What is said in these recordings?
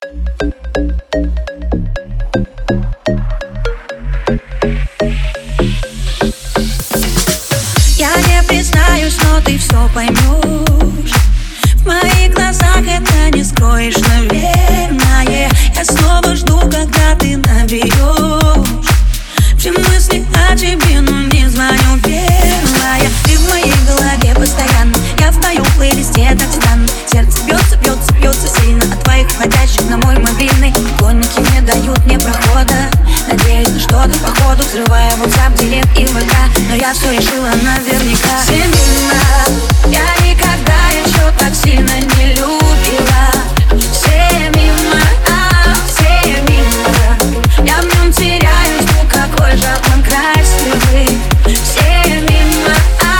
Я не признаюсь, но ты все поймешь. В моих глазах это не скроешь, наверное. Я снова жду, когда ты наберешь. Все мысли о тебе, но не звоню первая. Ты в моей голове постоянно, я в твоем плейлисте так странно. Сердце бьется, бьется, бьется сильно от твоих входящих на мой мобильный. Конники не дают мне прохода. Надеюсь на что-то походу, взрывая WhatsApp, Директ и ВК. Но я все решила наверняка. Семена, я никогда еще так сильно не любила. Все мимо, все мимо. Я в нем теряюсь, ну какой же он красивый. Все мимо,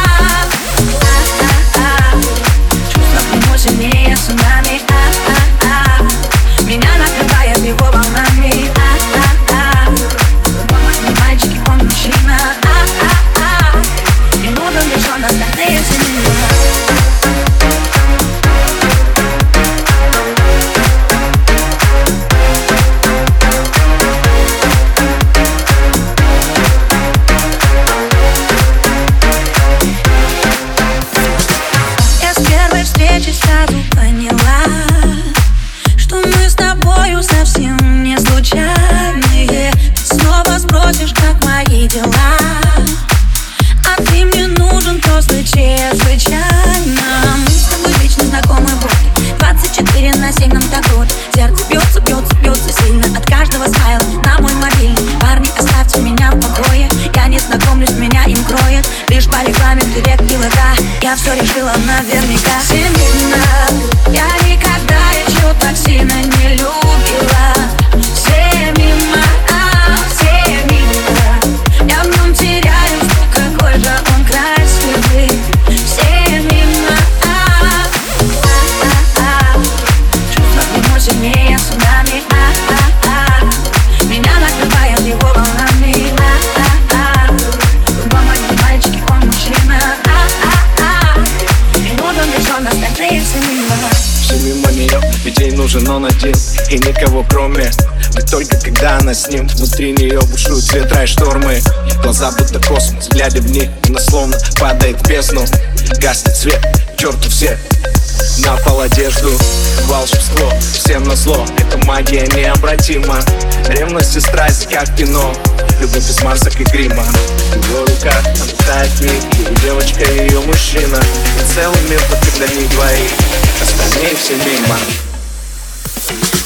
чувства к нему сильнее цунами. Меня накрывает его волнами. Мальчики, он мужчина. Не нужен лишь он, остальные семена. Сразу поняла, что мы с тобою совсем не случайные. Ты снова спросишь, как мои дела, а ты мне нужен просто чрезвычайно. Мы с тобой вечно знакомы вот 24/7 нам так вот. Сердце бьется, бьется, бьется сильно от каждого смайла на мой мобильный. Парни, оставьте меня в покое. Я не знакомлюсь, меня им кроет лишь по рекламе в Директ и ВК. Я все решила наверняка. Я никогда еще так сильно не любила. Все мимо, все мимо. Я в нем теряюсь, ну какой же он красивый. Все мимо, чувства к нему сильнее цунами. Меня накрывает его волнами. Оба мои мальчики, он мужчина. Не нужен лишь он, остальные все мимо. Все мимо нее, ведь ей нужен он один. И никого кроме. Ведь только когда она с ним, внутри нее бушуют ветра и штормы. Глаза будто космос, глядя в них, она словно падает в бездну. Гаснет свет, к черту все на пол одежду. Волшебство, всем назло, эта магия необратима. Ревность и страсть, как кино, любовь без масок и грима. В его руках обитает миг, его девочка и ее мужчина. И целый мир только для них двоих, остальные все мимо.